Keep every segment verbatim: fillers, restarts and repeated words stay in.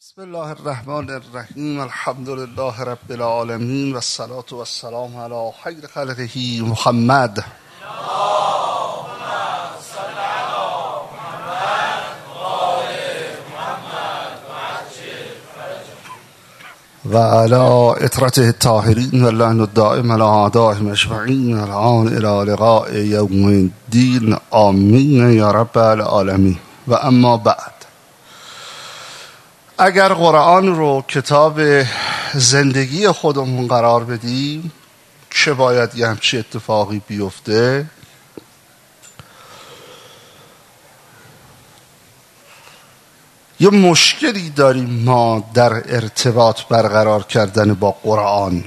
بسم الله الرحمن الرحیم. الحمد لله رب العالمین و الصلاة و السلام علی خیر خلقه محمد و علی اطرته الطاهرین و اللعن الدائم علی اعدائهم اجمعین الان الی لقاء یوم الدین آمین یا رب العالمین. و اما بعد، اگر قرآن رو کتاب زندگی خودمون قرار بدیم چه باید یه همچی اتفاقی بیفته؟ یه مشکلی داریم ما در ارتباط برقرار کردن با قرآن.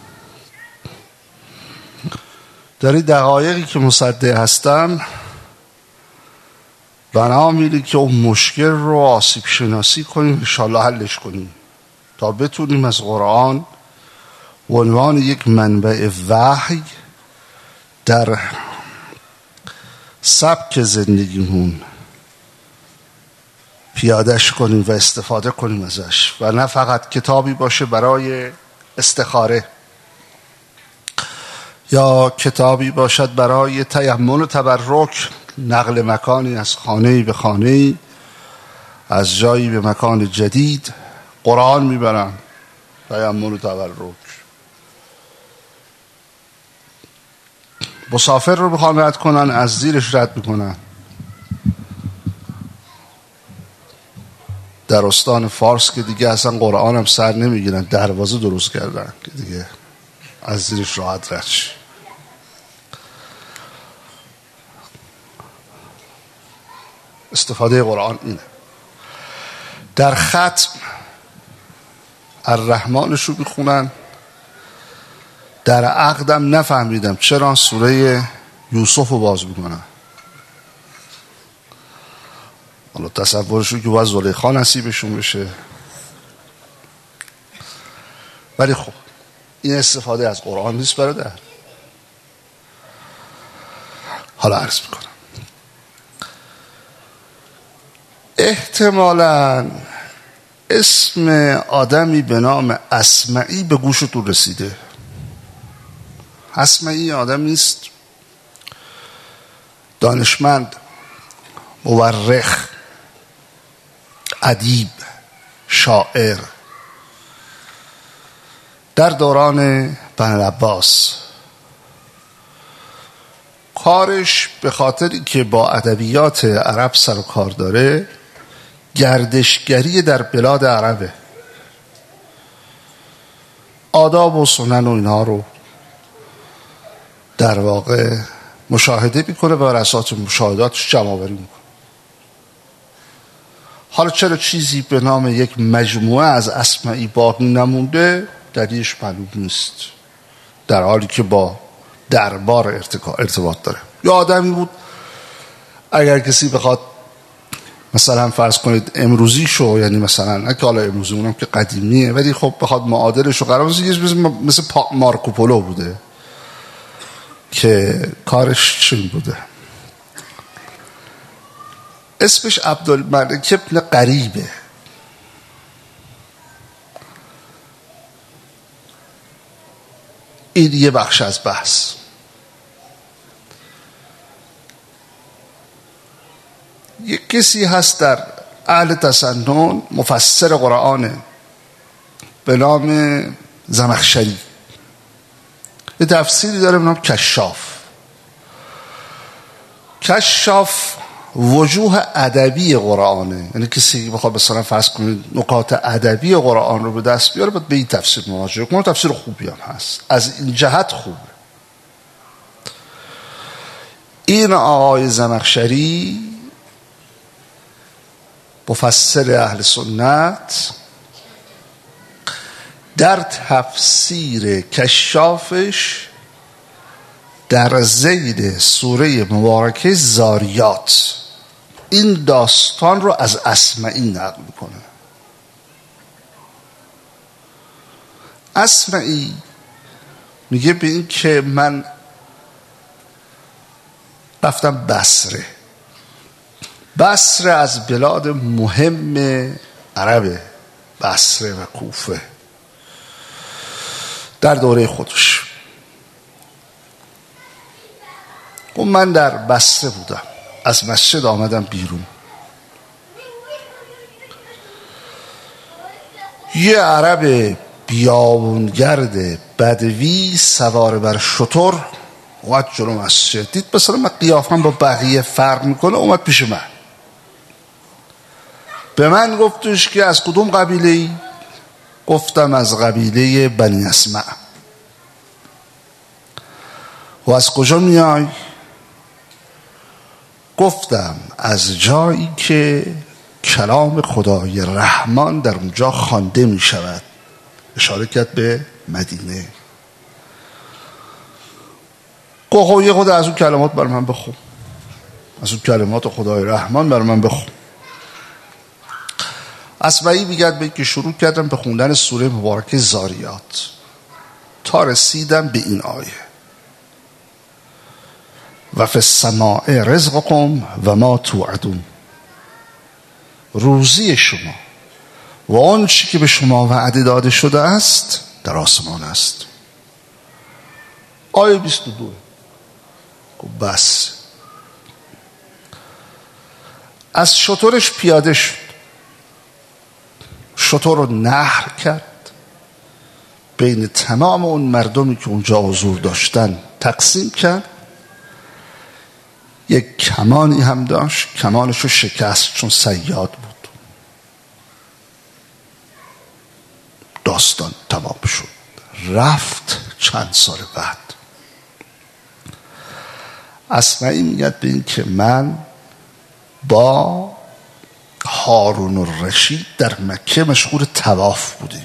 در این دقایقی که مصدق هستم بنا میره که اون مشکل رو آسیب شناسی کنیم، انشاءالله حلش کنیم تا بتونیم از قرآن و عنوان یک منبع وحی در سبک زندگیمون پیادهش کنیم و استفاده کنیم ازش، و نه فقط کتابی باشه برای استخاره یا کتابی باشد برای تیمم و تبرک، نقل مکانی از خانه‌ای به خانه‌ای، از جایی به مکان جدید قرآن میبرن، تیمم و تبرک. مسافر رو بخوان رد کنن از زیرش رد میکنن. در استان فارس که دیگه اصلا قرآن هم سر نمیگیرن، دروازه درست کردن که دیگه از زیرش راحت رد شی. استفاده قرآن اینه. در ختم الرحمنش رو بخونن. در عقدم نفهمیدم چرا سوره یوسف رو باز میکنن. حالا تصورشو که باید زلیخا نصیبشون بشه، ولی خب این استفاده از قرآن نیست برادر. حالا عرض میکنم احتمالاً اسم آدمی به نام اسمعی به گوشتون رسیده. اسمعی آدمی است دانشمند، مورخ، ادیب، شاعر. در دوران بنی عباس کارش به خاطری که با ادبیات عرب سر و کار داره گردشگری در بلاد عربه. آداب و سنن و اینها رو در واقع مشاهده میکنه و بر اساس مشاهداتش جمع‌آوری میکنه. حالا چرا چیزی به نام یک مجموعه از اسمعی باقی نمونده دلیلش معلوم نیست، در حالی که با دربار ارتباط داره. یا آدمی بود اگر کسی بخواد مثلا فرض کنید امروزی شو، یعنی مثلا نه که حالا امروزی اونم که قدیمیه، ولی خب بخواد معادلش رو قرار بزنید مثل مارکوپولو بوده که کارش چین بوده. اسمش عبدالملک ابن قریبه. این یه بخش از بحث. یک کسی هست در اهل تسنن مفسر قرآنه به نام زمخشری. یه تفسیری داره به نام کشاف. کشاف وجوه ادبی قرآنه، یعنی کسی بخواد مثلا فرض کنید نکات ادبی قرآن رو به دست بیاره باید به این تفسیر مراجعه کنه. تفسیر خوبی هم هست، از این جهت خوبه. این آقای زمخشری مفسر اهل سنت در تفسیر کشافش در ذیل سوره مبارکه زاریات این داستان رو از اسمعی نقل میکنه. اسمعی میگه به این که من رفتم بصره. بصره از بلاد مهم عربه، بصره و کوفه در دوره خودش. و من در بصره بودم، از مسجد آمدم بیرون، یه عرب بیابونگرد بدوی سوار بر شتر اومد جلو مسجد. دید مثلا من قیافم با بقیه فرق میکنه، اومد پیش من، به من گفتش که از کدوم قبیله ای؟ گفتم از قبیله بنی اسمع. و از کجا میای؟ گفتم از جایی که کلام خدای رحمان در اونجا خوانده می شود. اشاره کرد به مدینه. گفت یه خود از اون کلمات بر من بخون، از اون کلمات خدای رحمان بر من بخون. اصبعی میگد به که شروع کردم به خوندن سوره مبارکه زاریات تا رسیدم به این آیه: و فی السماء رزقکم و ما توعدون. روزی شما و آن چی که به شما وعده داده شده است در آسمان است. آیه بیست و دو. بس از شترش پیاده شد، شتر رو نهر کرد، بین تمام اون مردمی که اونجا حضور داشتن تقسیم کرد. یک کمانی هم داشت، کمانش رو شکست چون صیاد بود. داستان تمام شد. رفت چند سال بعد اصمعی میگد به این که من با هارون الرشید در مکه مشغول طواف بودیم،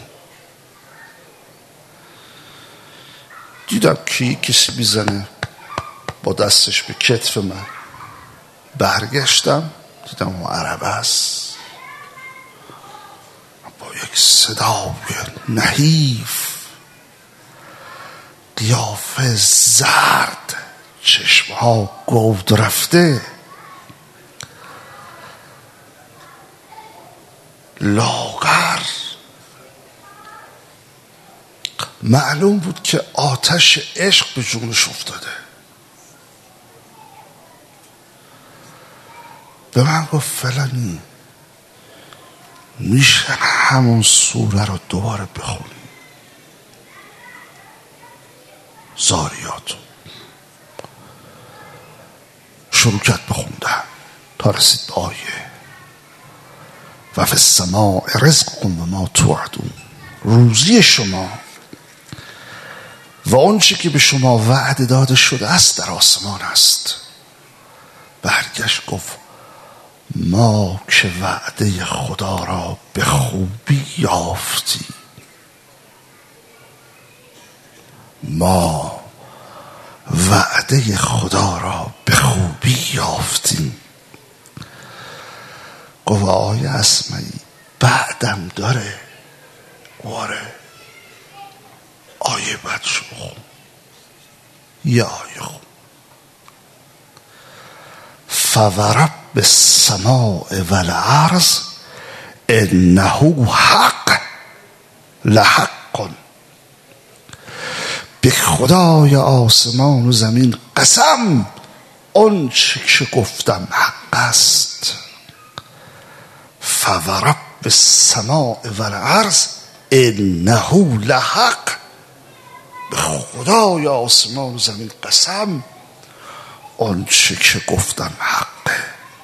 دیدم که کسی میزنه با دستش به کتف من، برگشتم دیدم اون عرب است با یک صدای نحیف، قیافه زرد، چشمها گود رفته، لاغر. معلوم بود که آتش عشق به جونش افتاده. به من گفت فلانی میشه همون سوره رو دوباره بخونی؟ زاریات شروع کرد بخوندن تا رسید آیه و فی السماء رزقکم و ما توعدون. روزی شما و اون چی که به شما وعده داده شده است در آسمان است. برگشت گفت ما که وعده خدا را به خوبی یافتی، ما وعده خدا را به خوبی یافتیم. گفت آیه اصمعی بعدم داره. واره آیه بعد شو خون، یه آیه خون: فورب السماء والارض انه حق لحق. به خدای آسمان و زمین قسم اون چه که گفتم حق است. فورب السماء والارض انه لحق. به خدای آسمان و زمین قسم اون چه که گفتم حقه.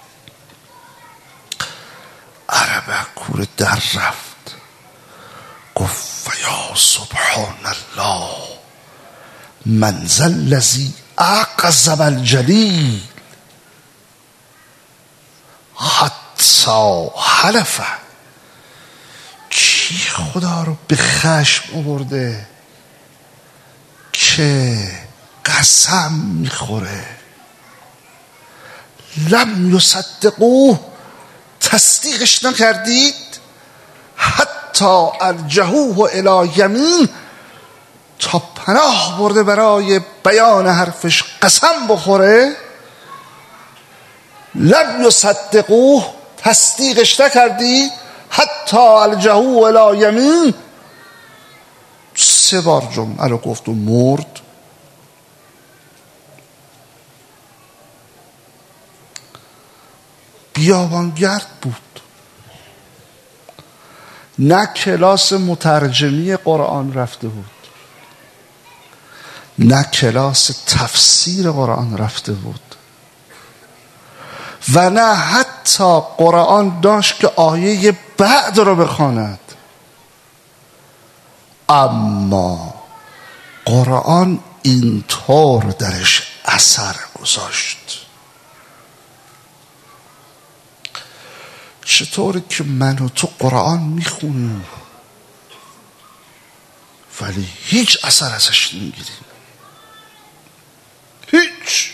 عربه کوره در رفت، گفت فیا سبحان الله من ذا الذی اعظم الجلیل حتی حلف. کی خدا رو به خشم آورده که قسم میخوره؟ لم یصدقوه، تصدیقش نکردید، حتی ارجحوه الی یمین، تا پناه برده برای بیان حرفش قسم بخوره. لم یصدقوه، تصدیقش نکردید، حتی الجهو الی یمین، سه بار جمعه رو گفت و مرد. بیابانگرد بود، نه کلاس مترجمی قرآن رفته بود، نه کلاس تفسیر قرآن رفته بود، و نه حتی قرآن داشت که آیه بعد رو بخواند. اما قرآن اینطور درش اثر گذاشت. چطوری که من و تو قرآن میخونیم ولی هیچ اثر ازش نمیگیریم، هیچ.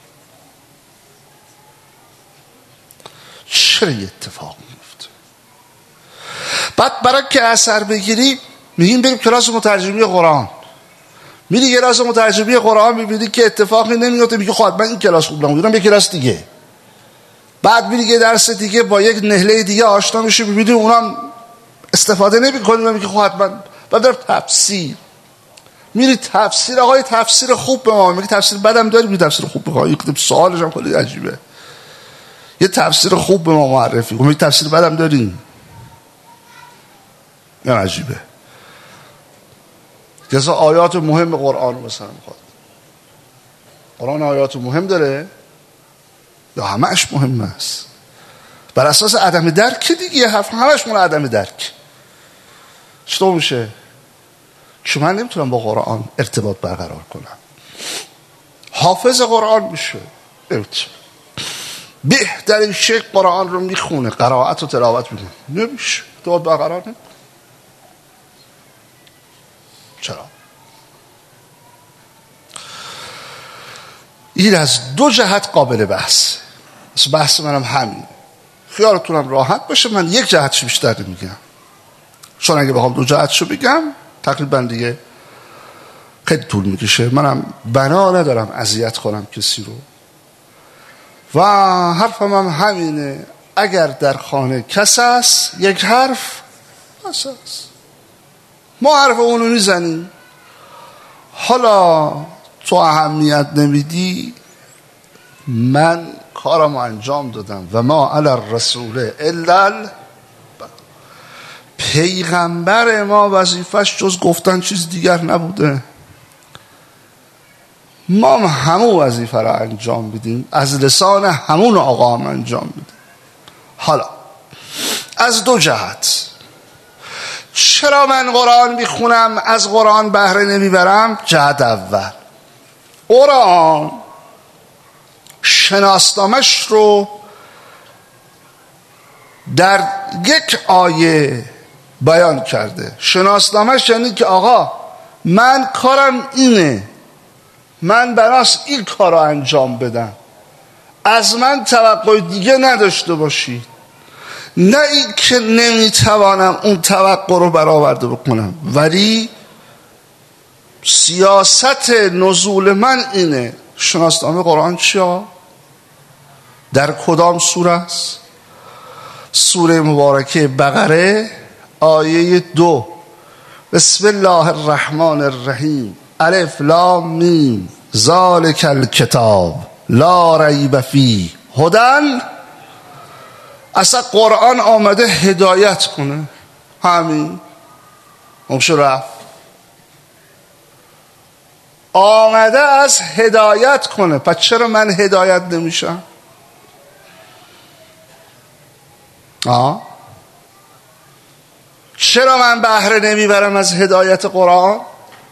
چرا یه اتفاق میفته؟ بعد برای که اثر بگیری میگیم بریم کلاس مترجمی قرآن. میری کلاس مترجمی قرآن میبینی که اتفاقی نمیفته، میگه خب من این کلاس خوب نمیدونم، یه کلاس دیگه. بعد میری یه درس دیگه با یک نهله دیگه آشنا میشی، میبینی اونم استفاده نمیکنی، میگه خب حتما. بعد در تفسیر میری تفسیر، آقای تفسیر خوب به ما میگه، تفسیر بدم داری؟ میگه تفسیر خوب بخوای. یک سوالش هم خیلی عجیبه، یه تفسیر خوب به ما معرفی کن. میگه تفسیر بدم دارین؟ یا عجیبه. جزا آیات مهم قرآن مثلا میخواد، قرآن آیات مهم داره یا همش مهم است؟ بر اساس عدم درک دیگه، حرف همش مون عدم درک. چطور میشه که من نمیتونم با قرآن ارتباط برقرار کنم؟ حافظ قرآن میشه، بهترین شیخ قرآن رو میخونه، قرائت و تلاوت میکنه، نمیشه ارتباط برقرار نمیکنه. چرا؟ این از دو جهت قابل بحث. بحث منم همین، خیالتونم راحت باشه، من یک جهتش بیشتر نمیگم، چون اگه بخوام دو جهتشو بگم تقریبا دیگه خیلی طول میکشه. منم بنا ندارم اذیت کنم کسی رو و حرفم هم همینه، اگر در خانه کس است یک حرف بس است، ما حرف اونو میزنیم. حالا تو اهمیت نمیدی، من کارم انجام دادم و ما علی الرسول الا، پیغمبر ما وظیفش جز گفتن چیز دیگر نبوده. ما هم همون وظیفه را انجام بدیم، از لسان همون آقا هم انجام بدیم. حالا از دو جهت، چرا من قرآن میخونم از قرآن بهره نمیبرم؟ جهت اول، قرآن شناسنامش رو در یک آیه بیان کرده. شناسنامش یعنی که آقا من کارم اینه، من بناس این کار رو انجام بدم، از من توقع دیگه نداشته باشید. نه این که نمیتوانم اون توقع رو برآورده بکنم، ولی سیاست نزول من اینه. شناسنامه قرآن چیه؟ در کدام سوره است؟ سوره مبارکه بقره آیه دو، بسم الله الرحمن الرحیم، الف لام میم، ذالک الکتاب لا ریب فیه هدی. اصلا قرآن آمده هدایت کنه، همین ممشه رفت. آمده از هدایت کنه، پس چرا من هدایت نمیشم؟ آه؟ چرا من بهره نمیبرم از هدایت قرآن؟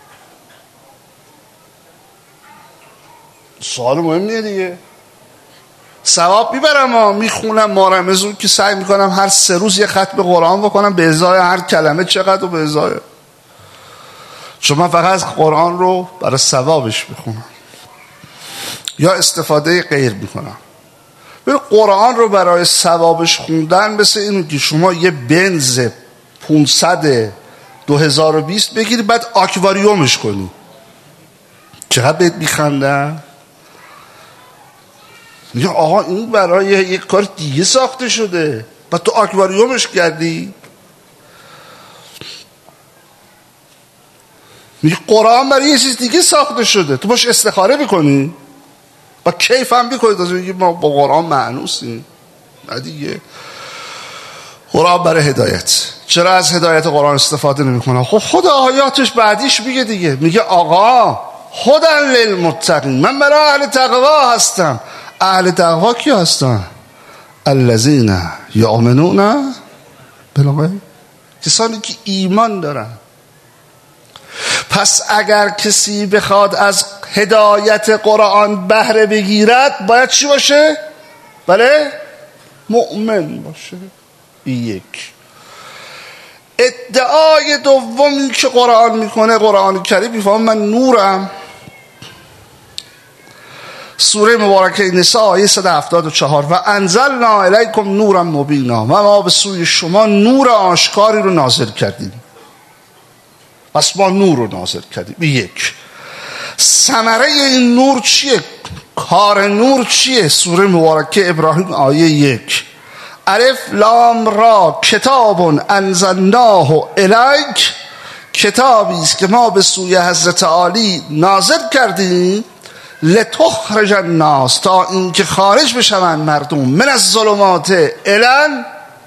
سوال مهمیه دیگه. ثواب میبرم ها، میخونم مارمزون که سعی میکنم هر سه روز یه ختم قرآن بکنم به ازای هر کلمه چقدر و به ازای، چون من فقط قرآن رو برای ثوابش میخونم یا استفاده غیر میکنم. ببین قرآن رو برای ثوابش خوندن مثل اینو که شما یه بنز پانصد دو هزار و بیست بگیری بعد آکواریومش کنی، چقدر بهت میخندن؟ میگه آقا این برای یک کار دیگه ساخته شده، و تو آکواریومش کردی. میگه قرآن برای یه چیز دیگه ساخته شده، تو باش استخاره میکنی و کیف هم میکنی، تازه میگی ما با قرآن معنوسیم. نه دیگه، قرآن برای هدایت. چرا از هدایت قرآن استفاده نمیکنه؟ خب خود آیاتش بعدیش میگه دیگه، میگه آقا هدی للمتقین، من برای اهل تقوا هستم. اهل تقوا کی هستن؟ الذین یؤمنون بالغیب، کسانی که ایمان دارن. پس اگر کسی بخواد از هدایت قرآن بهره بگیرد باید چی باشه؟ بله؟ مؤمن باشه. یک. ادعای دومی که قرآن میکنه، قرآن کریم میفهم من نورم. سوره مبارکه نساء آیه صد و هفتاد و چهار و انزلنا الیکم نورا مبینا، و ما به سوی شما نور آشکاری رو نازل کردیم. پس ما نور رو نازل کردیم. یک. ثمره این نور چیه؟ کار نور چیه؟ سوره مبارکه ابراهیم آیه یک الف لام را کتاب انزلناه الیک، کتابی است که ما به سوی حضرت عالی نازل کردیم، لتخرج الناس، تا اینکه خارج بشوند مردم، من از ظلمات الی،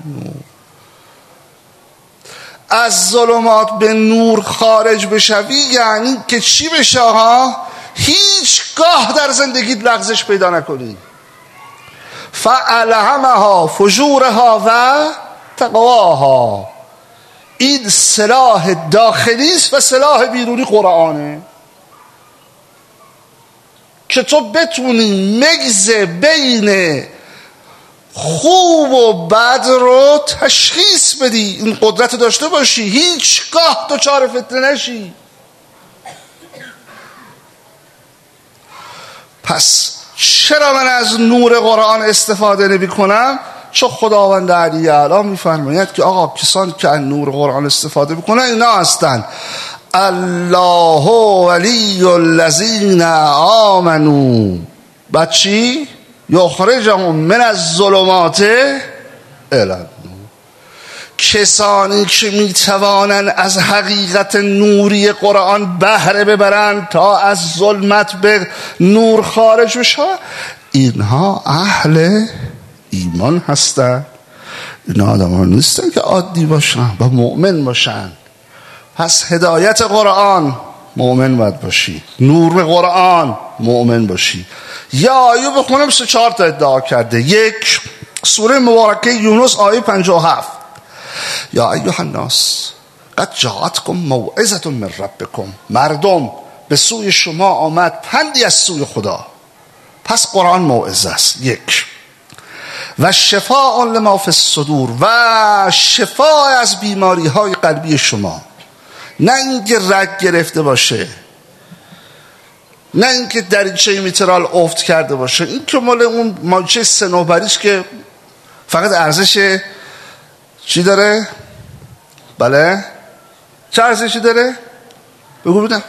از ظلمات به نور خارج بشوی یعنی که چی بشه ها؟ هیچگاه در زندگیت لغزش پیدا نکنی. فالهمها فجورها و تقواها. این سلاح داخلی است و سلاح بیرونی قرآنه که تو بتونی مگز بین خوب و بد رو تشخیص بدی، این قدرت داشته باشی، هیچگاه دچار فتنه نشی. پس چرا من از نور قرآن استفاده نمی کنم؟ چون خداوند علی اعلی میفرماید که آقا کسانی که از نور قرآن استفاده میکنن اینا هستن الله ولی الذین آمنوا، بچی یخرجهم من الظلمات الی النور، کسانی که میتوانند از حقیقت نوری قرآن بهره ببرند تا از ظلمت به نور خارج بشن، اینها اهل ایمان هستند. اینا آدمان نیستن که عادی باشن و مؤمن باشن. پس هدایت قرآن مؤمن باید باشی، نور قرآن مؤمن باشی. یا آیه بخونم سه چهار تا ادعا کرده. یک، سوره مبارکه یونس آیه پنجاه و هفت یا ایها الناس قد جاءتکم موعظة من ربکم، مردم به سوی شما آمد پندی از سوی خدا. پس قرآن موعظه است. یک. و شفاء لما فی الصدور، و شفا از بیماری های قلبی شما، نه اینکه رگ گرفته باشه، نه اینکه دریچه میترال افت کرده باشه، این که مال اون ماچه سنوبریش که فقط ارزش چی داره؟ بله چه ارزشی داره؟ بگو بدم.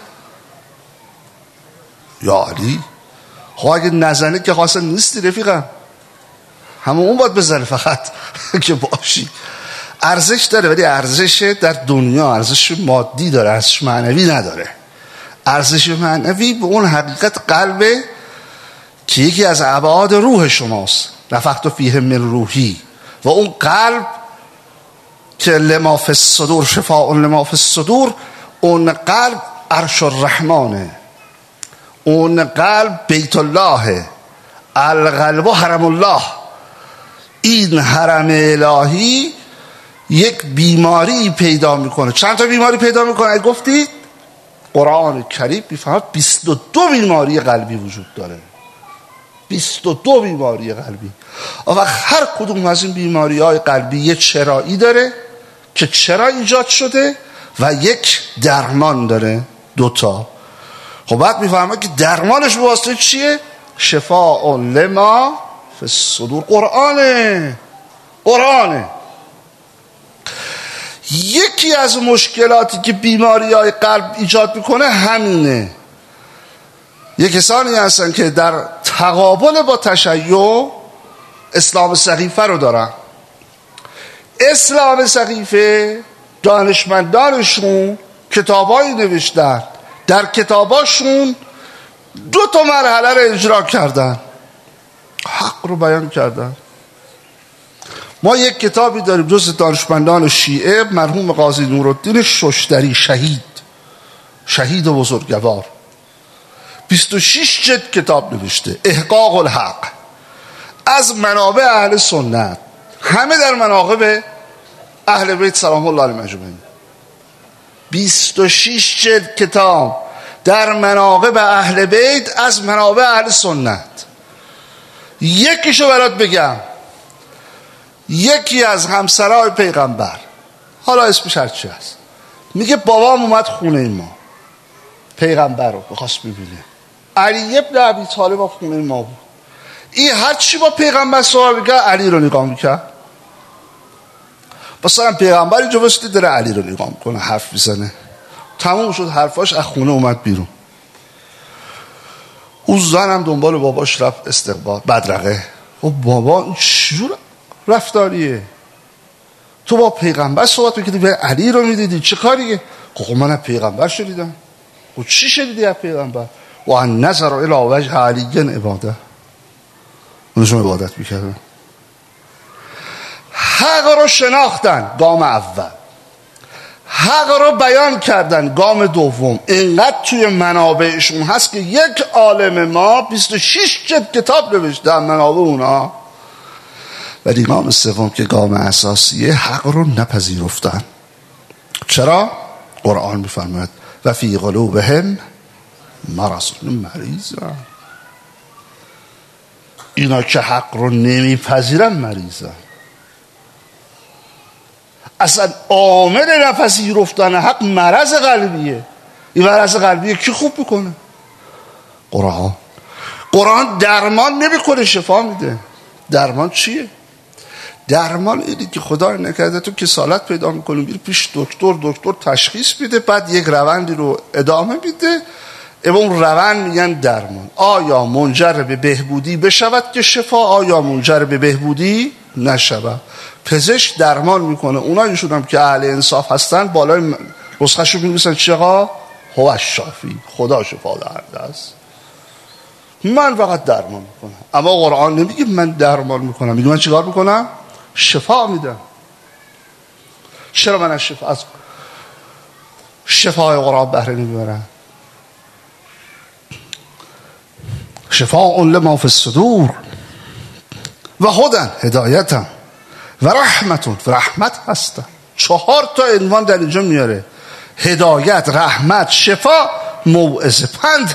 یا علی، خب اگه نزنه که خاصه نیستی رفیقم، همه اون باید بزنه فقط که باشی. ارزش داره ولی ارزش در دنیا، ارزش مادی داره، ارزش معنوی نداره. ارزش معنوی به اون حقیقت قلبه که یکی از ابعاد روح شماست، نفخت فیه من روحی، و اون قلب که لما فی الصدور شفاء لما فی الصدور، اون قلب عرش الرحمنه، اون قلب بیت الله، القلب حرم الله. این حرم الهی یک بیماری پیدا میکنه. چند تا بیماری پیدا میکنه گفتید؟ قرآن کریم میفهمد بیست و دو بیماری قلبی وجود داره. بیست و دو بیماری قلبی. و هر کدوم از این بیماری های قلبی یک چرایی داره که چرا ایجاد شده و یک درمان داره، دوتا. خب بعد میفهمه که درمانش به واسطه چیه؟ شفاء لما فی الصدور. قرآنه قرآنه یکی از مشکلاتی که بیماری های قلب ایجاد میکنه همینه. یک کسانی هستن که در تقابل با تشیع اسلام سقیفه رو دارن، اسلام سقیفه دانشمندانشون کتابایی نوشتن، در کتاباشون دو تا مرحله رو اجرا کردن، حق رو بیان کردن. ما یک کتابی داریم جز دانشمندان شیعه، مرحوم قاضی نورالدین ششتری، شهید شهید بزرگوار، بیست و شش جلد کتاب نوشته، احقاق الحق، از منابع اهل سنت، همه در مناقب اهل بیت سلام الله علیهم اجمعین. بیست و شش جلد کتاب در مناقب اهل بیت از منابع اهل سنت. یکیشو برات بگم، یکی از همسرای پیغمبر، حالا اسمش هرچی هست، میگه بابام اومد خونه ما، پیغمبر رو بخواست ببینه، علی ابن ابی طالب با خونه ما بود. این هرچی با پیغمبر صحبت میکرد علی رو نگاه میکرد. مثلا پیغمبر اینجا بستی داره علی رو نگاه میکنه، حرف میزنه، تموم شد حرفاش، از خونه اومد بیرون. اون زن هم دنبال باباش رفت استقبال بدرقه. و بابا این چجور رفتاریه؟ تو با پیغمبر صحبت میکردی به علی رو میدیدی، چه کاریه؟ خب من از پیغمبر شدیدم. و چی شدیدی از پیغمبر؟ و ان نظر الی وجه علی عباده، اونشون عبادت میکردن. حق رو شناختن، گام اول. حق رو بیان کردن، گام دوم. اینقدر توی منابعشون هست که یک عالم ما بیست و شش جلد کتاب نوشته منابع اونا. ولی گام سوم که گام اساسیه، حق رو نپذیرفتن. چرا؟ قرآن میفرماید و فی قلوبهم مرض، مریضن. اینا که حق رو نمیپذیرن مریضن. اصلا عامل نپذیرفتن حق مرض قلبیه. این مرض قلبیه کی خوب میکنه؟ قرآن. قرآن درمان نمیکنه، شفا میده. درمان چیه؟ درمان اینه که خدا نکرده تو کسالت پیدا میکنی، میری پیش دکتر، دکتر تشخیص میده، بعد یک روندی رو ادامه میده، اون روند میگن درمان. آیا منجر به بهبودی بشود که شفا، آیا منجر به بهبودی نشود. پزشک درمان میکنه. اونا ایشون هم که اهل انصاف هستن بالای نسخه‌شو می‌نویسن چقا هو الشافی، خدا شفا دهنده است. من فقط درمان میکنم. اما قرآن نمیگه من درمان میکنم، میگه من چیکار میکنم؟ شفا میدم. چرا من از شفا از شفای قرآن بهره نمیبرم؟ شفاء لما فی الصدور و هدن، هدایتم، و رحمتون، رحمت هستن. چهار تا عنوان در اینجا میاره: هدایت، رحمت، شفا، موعظه، پند.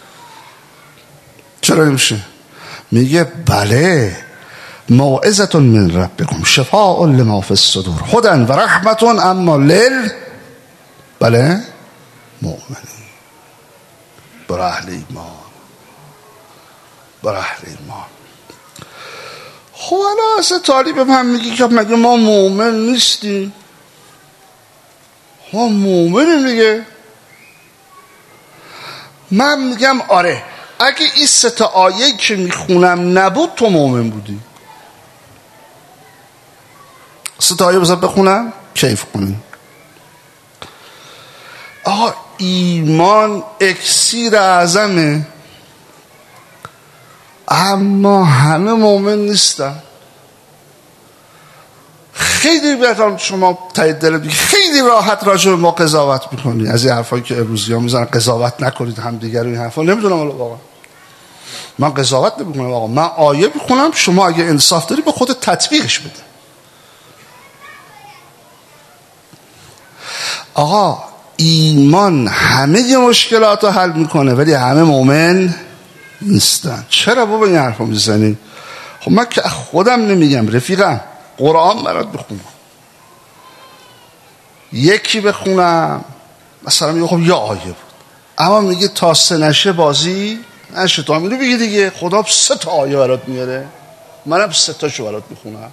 چرا نمیشه؟ میگه بله، موعظتون من ربکم شفاء لما فی الصدور هدن و رحمتون اما لل بله مؤمنین، بر اهل ایمان، بر اهل ایمان. خب الان اصلا طالب هم میگی که مگه ما مؤمن نیستیم؟ ما مؤمنیم دیگه. من میگم آره، اگه این سه تا آیه که میخونم نبود تو مؤمن بودی. سه تا آیه بذار بخونم کیف کنیم. آقا ایمان اکسیر اعظمه، اما همه مؤمن نیستن. خیلی بهتر شما تایید دل بگید، خیلی راحت راجع به ما قضاوت میکنی از این حرفایی که امروزی ها میزنن، قضاوت نکنید هم دیگر این حرفا. نمیدونم والا واقعا من قضاوت نمیکنم. واقعا من آیه میخونم، شما اگه انصاف داری به خودت تطبیقش بده. آقا ایمان همه مشکلات رو حل میکنه ولی همه مؤمن نیستن. چرا بابا این حرفا میزنی؟ خب من که خودم نمیگم رفیقم، قرآن برات بخونم، یکی بخونم مثلا میگه خب یه آیه بود، اما میگه تا سه نشه بازی نشه. تو همینو بگی دیگه. خدا سه تا آیه برات میاره، منم سه تاشو برات میخونم.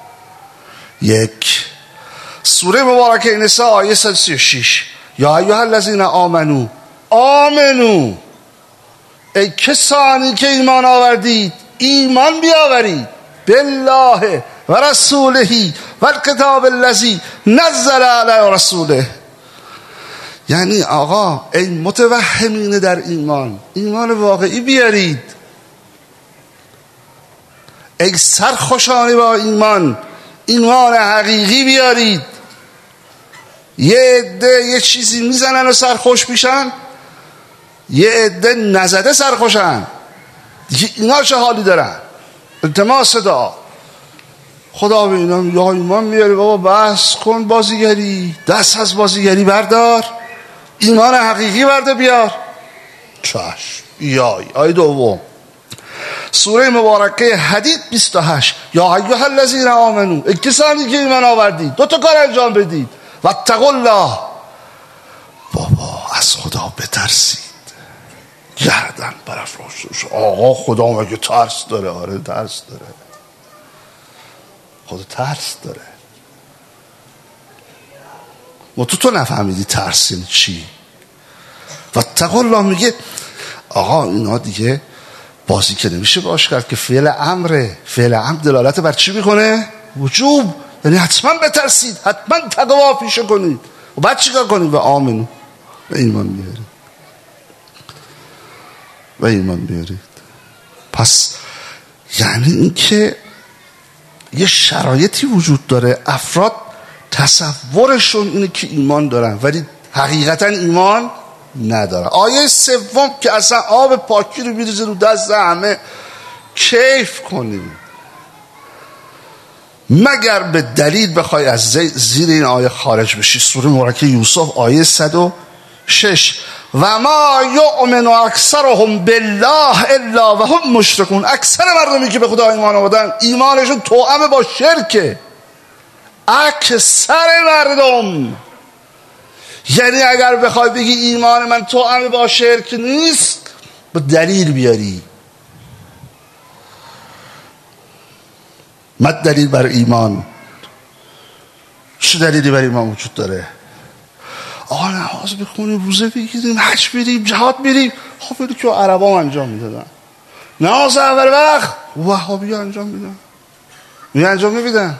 یک، سوره مبارکه نساء آیه صد و سی و شش: یا ایها الذین آمنو، آمنو، ای کسانی که ایمان آوردید ایمان بیاورید، بالله و رسوله والکتاب الذی نزل علی رسوله. یعنی آقا ای متوهمین در ایمان، ایمان واقعی بیارید. ای سرخوشانی با ایمان، ایمان حقیقی بیارید. یه عده یه چیزی میزنن و سرخوش میشن، یه عده نزده سرخوشن. اینا چه حالی دارن؟ التماس دعا. خدا به اینا یا ایمان میاری بابا، بس کن بازیگری، دست از بازیگری بردار، ایمان حقیقی برده بیار. چشم. یای آیه دوم سوره مبارکه حدید بیست و هشت. یا ایها الذین آمنو، ای کسانی که ایمان آوردید دو تا کار انجام بدید. واتقوا الله، بابا از خدا بترسید. گردن برافراشت. آقا خدا مگه ترس داره؟ آره ترس داره، خدا ترس داره. ما تو تو نفهمیدی ترس یعنی چی. واتقوا الله میگه آقا اینا دیگه بازی که نمیشه باش کرد که فعل امره. فعل امر دلالت بر چی میکنه؟ وجوب. یعنی حتما بترسید، حتما تقوا پیشه کنید. و بعد چیکار کنید؟ و آمنو، و ایمان بیارید، و ایمان بیارید. پس یعنی این که یه شرایطی وجود داره، افراد تصورشون اینه که ایمان دارن ولی حقیقتا ایمان ندارن. آیه سوم که اصلا آب پاکی رو میریزه رو دست همه، کیف کنیم مگر به دلیل بخوای از زیر این آیه خارج بشی. سوره مبارکه یوسف آیه صد و شش. و ما یؤمن اکثرهم بالله الا و هم مشرکون. اکثر مردمی که به خدا ایمان آوردن ایمانشون توأم با شرکه. اکثر مردم. یعنی اگر بخوای بگی ایمان من توأم با شرک نیست، با دلیل بیاری. مد دلیل بر ایمان. چه دلیلی بر ایمان وجود داره؟ آقا نماز بخونیم، روزه بگیریم، حج بریم، جهاد بریم. خب اینو که عربا انجام میدادن. نماز اول وقت وهابی انجام میدن، می انجام نمیدن.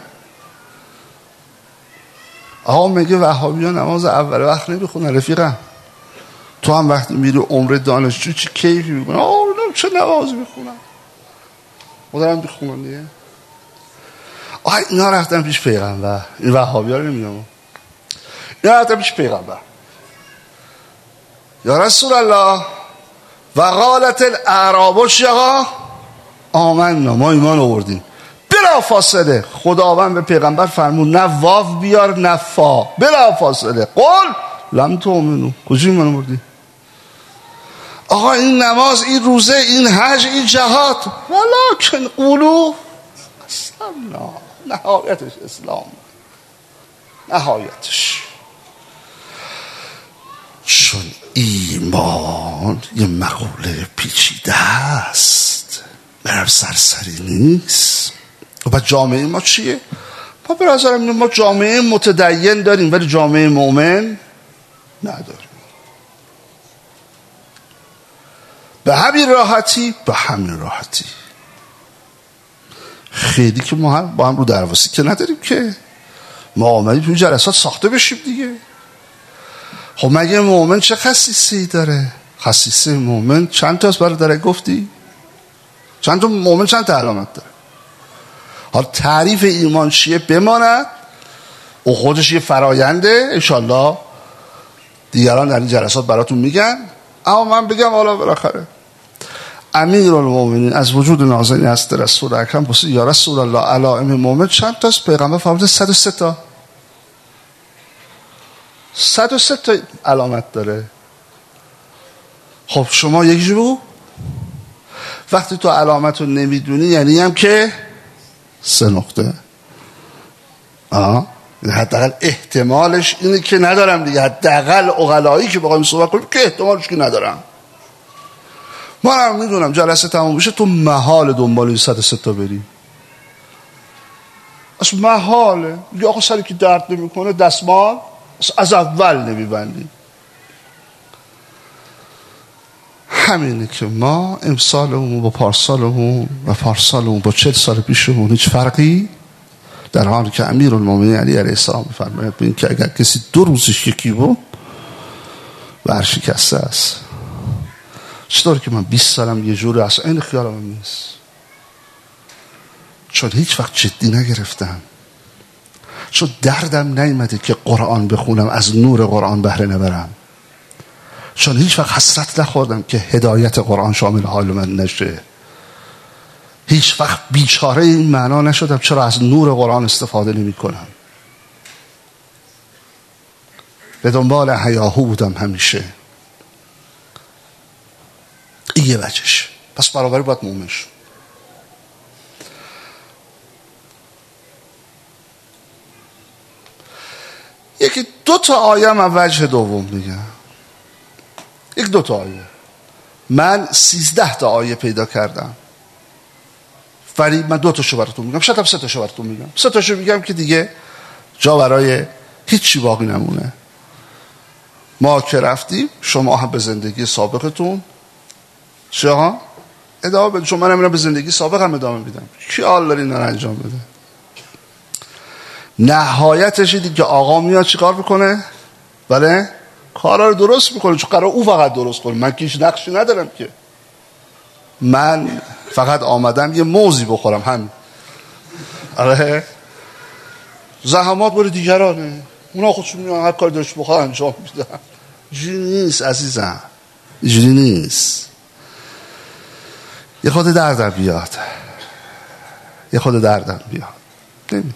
آقا میگه وهابی ها نماز اول وقت نمیخونن. رفیقم تو هم وقتی میری عمره دانشجو چی کیفی میکنن؟ آقا اینا چه نماز میخونن؟ خودم بخونن دیگه. آقا اینا رفتن پیش پیغمبر. این وهابی ها رو نمیدونم، اینا رفتن پیش پیغمبر. یا رسول الله و قالت الاعراب شقا آمنا، ما ایمان آوردیم. بلا فاصله خداوند به پیغمبر فرمود نه واو بیار نه فا، بلا فاصله قل لم تؤمنوا. کجا ایمان آوردی؟ آقا این نماز، این روزه، این حج، این جهاد، ولکن قولوا اسلمنا. نهایتش اسلام، نهایتش. چون ایمان یه مقوله پیچیده است، برم سرسری نیست. و بعد جامعه ما چیه؟ ما به نظرم ما جامعه متدین داریم ولی جامعه مؤمن نداریم. به همین راحتی، به همین راحتی. خیلی که ما هم با هم رو درواسی که نداریم که ما آمدیم توی جلسات ساخته بشیم دیگه. خب مگه مؤمن چه خصیصه‌ای داره؟ خصیصه مؤمن چند تا از برادر گفتی؟ چند تا مؤمن چند تا علامت داره؟ حالا تعریف ایمان چیه بماند و خودش یه فراینده، انشالله دیگران در این جلسات براتون میگن. اما من بگم حالا بالاخره امیرالمومنین از وجود نازنین است رسول اکرم پرسید یا رسول الله علائم مومن چند تاست؟ پیغمبر فرمود صد و سه تا. صد و سه تا علامت داره. خب شما یکی بگو. وقتی تو علامت رو نمیدونی یعنی هم که سه نقطه. آه حداقل احتمالش اینه که ندارم دیگه. حداقل عقلایی که بخوایم صحبت کنیم که احتمالش که ندارم. من هم میدونم جلسه تموم بشه تو محال دنبال این صد و سه تا بریم. اصلا محاله. یا آقا سری که درد نمیکنه دستمال از اول نمیبندیم. همینه که ما امسالمون با پارسالمون و پارسالمون با چهل سال پیشمون هیچ فرقی در حالی که امیرالمومنین علی علیه السلام می‌فرماید ببین که اگر کسی دو روزش یکی بود ورشکسته است. چطور که من بیست سالم یه جوری اصلا این خیالم نیست، چون هیچ وقت جدی نگرفتم، چون دردم نیامده که قرآن بخونم از نور قرآن بهره نبرم، چون هیچ وقت حسرت نخوردم که هدایت قرآن شامل حال من نشه، هیچ وقت بیچاره این معنا نشدم چرا از نور قرآن استفاده نمی کنم. به دنبال هیاهو بودم همیشه. این یه وجهش. پس برابری باید مومن شد. یکی دو تا آیه من وجه دوم میگم. یک دو تا آیه. من سیزده تا آیه پیدا کردم، ولی من دو تاشو براتون میگم، شاید هم سه تاشو براتون میگم. سه تاشو میگم که دیگه جا برای هیچی باقی نمونه. ما که رفتیم شما هم به زندگی سابقتون چه ادامه بدید. چون من هم به زندگی سابقم ادامه میدم. کی حال داره اینا رو انجام بده؟ نهایتش دیگه که آقا میاد چیکار میکنه؟ بله کارا رو درست میکنه، چون قرار او فقط درست کنه. من که هیچ نقشی ندارم که، من فقط آمدم یه موزی بخورم همین. آره زحمات برای دیگرانه، اونا خودشون میان هر کاری داشت بخواه انجام میدن. اینجوری نیست عزیزم، اینجوری نیست. یه خود دردم بیاد، یه خود دردم بیاد. نمیاد.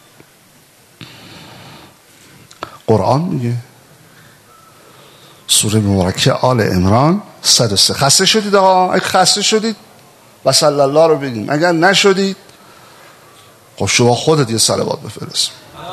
قرآن میگه سوره مبارکه آل عمران صد و سه. خسته شدید آقا؟ اگه خسته شدید و صلی الله رو بگیم، اگر نشدید خب شما خودت یه صلوات بفرست.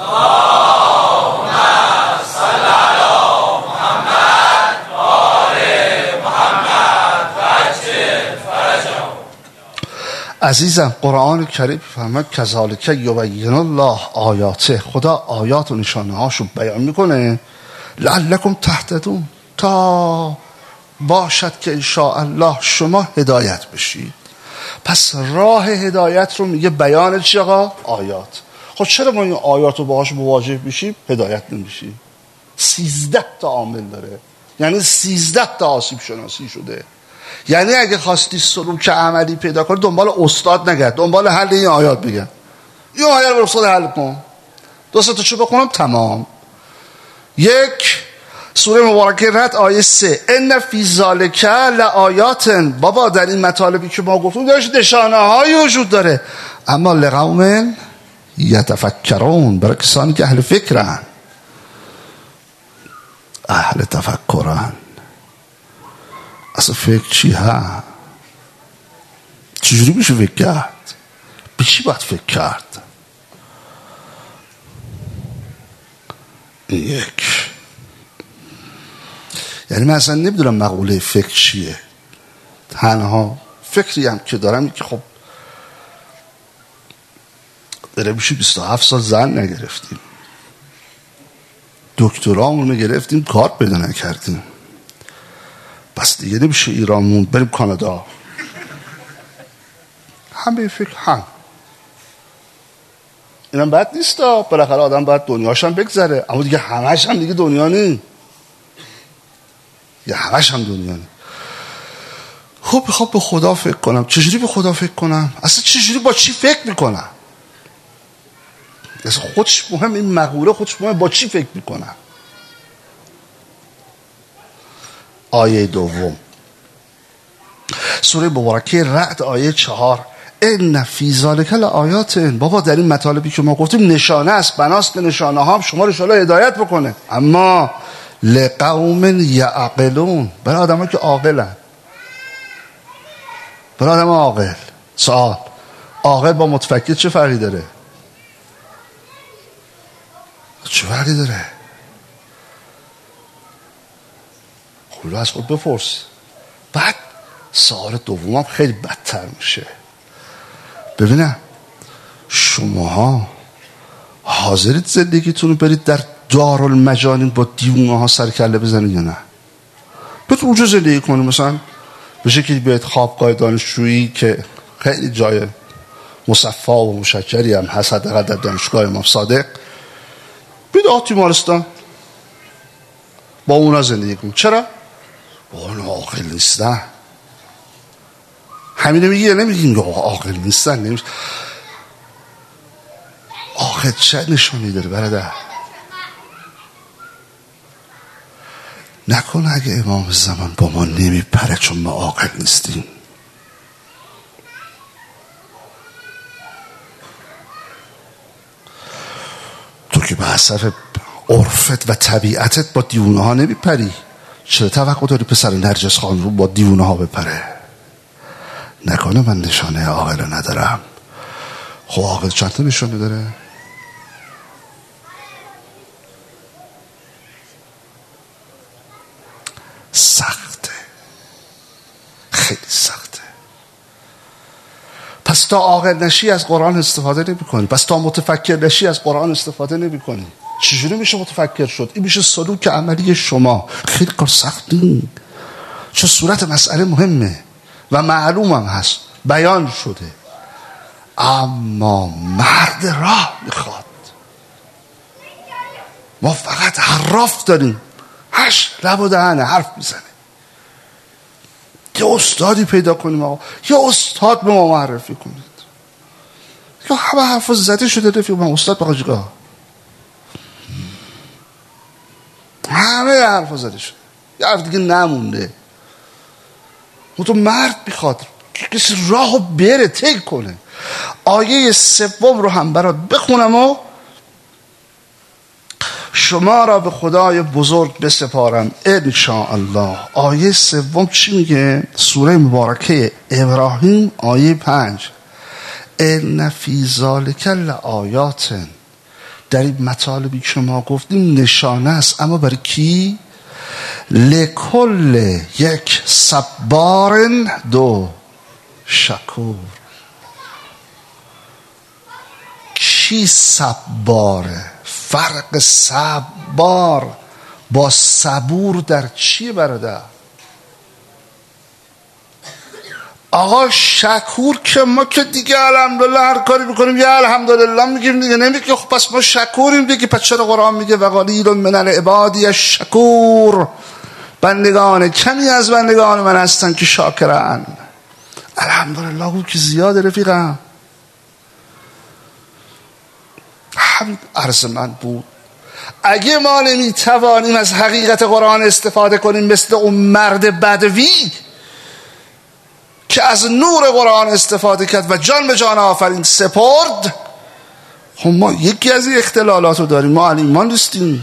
عزیزم قرآن کریم فرمود کذالک یبین الله آیاته، خدا آیات و نشانه هاشو بیان میکنه لعلکم تهتدون، تا باشد که ان شاء الله شما هدایت بشید. پس راه هدایت رو میگه بیان چی آقا؟ آیات. خب چرا ما این آیات رو باهاش مواجه بشیم هدایت نمیشیم؟ سیزده تا عامل داره، یعنی سیزده تا آسیب شناسی شده. یعنی اگه خواستی سلوک عملی پیدا کنی دنبال استاد نگرد، دنبال حل این آیات بگن این آیات رو استاد حل کن، دو سه تا چو بخونم تمام. یک سوره مبارکه رد آیه سه ان فی ذالک لآیات، بابا در این مطالبی که ما گفتیم داشت نشانه های وجود داره، اما لقوم یتفکرون، برای کسانی که اهل فکرن، اهل تفکرن. اصلا فکر چی ها؟ چجوری میشه فکر کرد؟ به چی باید فکر کرد؟ یک، یعنی من اصلا نمیدونم مقوله فکر چیه. تنها فکری هم که دارم این که خب داره میشه بیست و هفت سال زن نگرفتیم، دکترامونو گرفتیم کار پیدا نکردیم، بس دیگه نمیشه ایران موند بریم کانادا. همه فکر هم اینم بد نیست، بالاخره آدم باید دنیاش هم بگذره، اما دیگه همش هم دیگه دنیا نی، یا همش هم دنیا نی. خب بخوام به خدا فکر کنم، چجوری به خدا فکر کنم؟ اصلا چجوری با چی فکر میکنم؟ اصلا خودش مهم، این مقوله خودش مهم، با چی فکر میکنم؟ آیه دوم سوره مبارکه رعد آیه چهار ان فی ذالک لآیات، بابا در این مطالبی که ما گفتیم نشانه است، بناست که نشانه ها شما رو انشاءالله هدایت بکنه، اما لقوم یعقلون، برای آدم ها که عاقلن، برای آدم عاقل. سوال، عاقل با متفکر چه فرقی داره؟ چه فرقی داره؟ خلو از خود بپرس. بعد سوال دومم خیلی بدتر میشه. ببینم شماها حاضرید زندگیتون رو برید در دارالمجانین با دیوونه ها سر کله بزنید یا نه؟ برید اونجا زندگی کنید، مثلا به شکلی بیاید خوابگاه دانشجویی که خیلی جای مصفا و مشکری هم هست حداقل در دانشگاه امام صادق، بیاد تیمارستان با اونا زندگی کن. چرا؟ با اونا عاقل نیستن. همینه میگه، نمیگیم که عاقل نیستن. نمیشه. آخه چه نشانی داره برادر؟ نکنه اگه امام زمان با ما نمیپره چون ما عاقل نیستیم. تو که به اثر عرفت و طبیعتت با دیوونه ها نمیپری، چرا توقع داری پسر نرجس خان رو با دیوونه ها بپره؟ نکنه من نشانه عاقل ندارم. خب عاقل چند تا نشانه داره؟ سخته، خیلی سخته. پس تا عاقل نشی از قرآن استفاده نمی کنی، پس تا متفکر نشی از قرآن استفاده نمی کنی. چجوری میشه متفکر شد؟ این میشه سلوک عملی شما. خیلی کار سختی، چه صورت مسئله مهمه و معلوم هم هست، بیان شده، اما مرد راه میخواد. ما فقط حراف داریم، هش لب و دهنه حرف میزنه. یه استادی پیدا کنیم آقا، یه استاد به ما معرفی کنید. یا همه حرف زده شده رفیق من استاد بقا جگاه، همه حرف زده شده، یه حرف دیگه نمونده. اون تو مرد میخواد کسی راهو بره تک کنه. آیه سوم رو هم برات بخونم و شما را به خدای بزرگ بسپارم انشاءالله. آیه سوم چی میگه؟ سوره مبارکه ابراهیم آیه پنج. ان فی ذلک لآیات. در این مطالبی که ما گفتیم نشانه است، اما برای کی؟ لکل یک صبار دو شکور. کی صباره؟ فرق صبار با صبور در چیه برادر؟ آقا شکور که ما که دیگه الحمدلله هر کاری بکنیم یه الحمدلله میگیم دیگه، نمیگه خب پس ما شکوریم دیگه. پس چرا قرآن میگه و قلیل من العباد الشکور؟ بندگان کمی از بندگان من هستن که شاکرن. الحمدلله او که زیاده رفیقم. همین عرض من بود. اگه ما نمیتوانیم از حقیقت قرآن استفاده کنیم مثل اون مرد بدوی که از نور قرآن استفاده کرد و جان به جان آفرین سپرد، خب ما یکی از این اختلالات رو داریم. ما ایمان نیستیم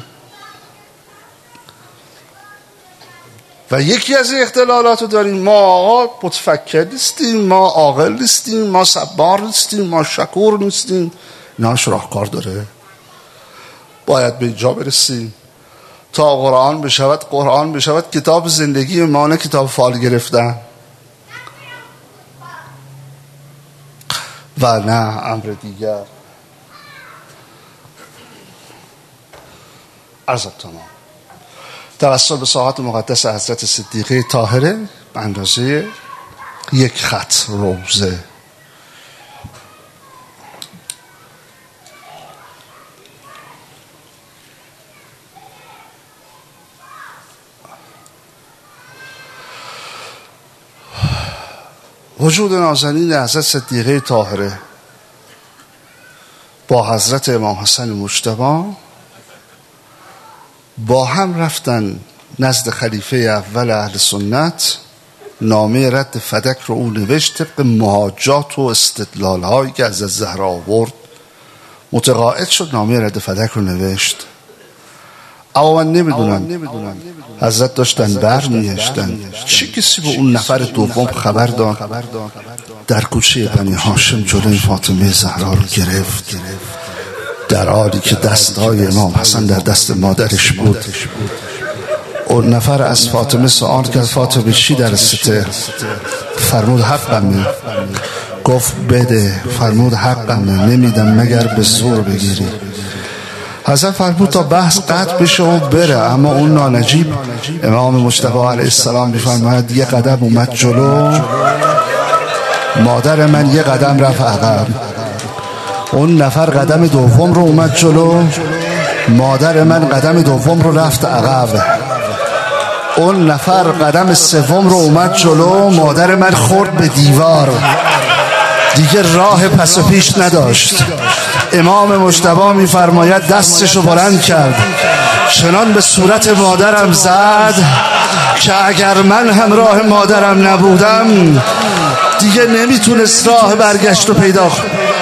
و یکی از این اختلالات رو داریم. ما آقا متفکر نیستیم، ما عاقل نیستیم، ما صبار نیستیم، ما شکور نیستیم. ناش راهکار داره. باید به اینجا برسیم تا قرآن بشود قرآن بشود کتاب زندگی ما، نه کتاب فال گرفتن. و نه امر دیگر. عرض تمام. توسل به ساعت مقدس حضرت صدیقه طاهره به اندازه یک خط روزه. وجود نازنین حضرت صدیقه طاهره با حضرت امام حسن مجتبی با هم رفتن نزد خلیفه اول اهل سنت. نامه رد فدک رو اون نوشت طبق مهاجات و استدلال هایی که از زهرا آورد. متقاعد شد نامه رد فدک رو نوشت. اما من نمیدونم حضرت داشتن بر میهشتن چه کسی به اون نفر دوم خبر داد. در کوچه بنی هاشم جلوی فاطمه زهرا رو گرفت، در حالی که دستای امام حسن در دست مادرش بود. اون نفر از فاطمه سوال کرد فاطمه چی درسته؟ فرمود حقمه. گفت بده. فرمود حقمه، نمیدم مگر به زور بگیری. حضرت فرمود تا بحث قطع بشه و بره. اما اون نانجیب امام مجتبی علیه السلام میفرماید یه قدم اومد جلو، مادر من یه قدم رفت عقب، اون نفر قدم دوم رو اومد جلو، مادر من قدم دوم رو رفت عقب، اون نفر قدم سوم رو اومد جلو، مادر من خورد به دیوار، دیگه راه پس و پیش نداشت. امام مجتبی میفرماید دستشو بلند کرد، چنان به صورت مادرم زد که اگر من همراه مادرم نبودم دیگه نمیتونست راه برگشت رو پیدا کنم.